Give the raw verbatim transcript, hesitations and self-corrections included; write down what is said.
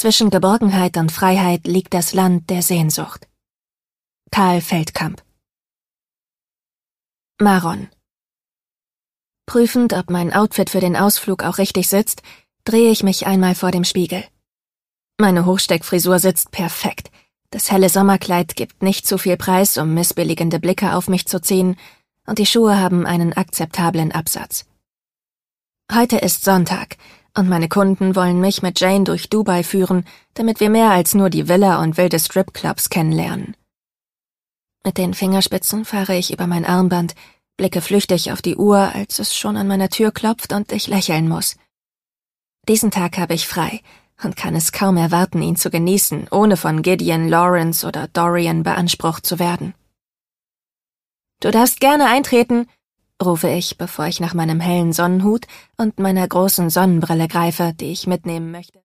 Zwischen Geborgenheit und Freiheit liegt das Land der Sehnsucht. Karl Feldkamp. Maron. Prüfend, ob mein Outfit für den Ausflug auch richtig sitzt, drehe ich mich einmal vor dem Spiegel. Meine Hochsteckfrisur sitzt perfekt. Das helle Sommerkleid gibt nicht zu viel Preis, um missbilligende Blicke auf mich zu ziehen, und die Schuhe haben einen akzeptablen Absatz. Heute ist Sonntag, und meine Kunden wollen mich mit Jane durch Dubai führen, damit wir mehr als nur die Villa und wilde Stripclubs kennenlernen. Mit den Fingerspitzen fahre ich über mein Armband, blicke flüchtig auf die Uhr, als es schon an meiner Tür klopft und ich lächeln muss. Diesen Tag habe ich frei und kann es kaum erwarten, ihn zu genießen, ohne von Gideon, Lawrence oder Dorian beansprucht zu werden. »Du darfst gerne eintreten«, rufe ich, bevor ich nach meinem hellen Sonnenhut und meiner großen Sonnenbrille greife, die ich mitnehmen möchte.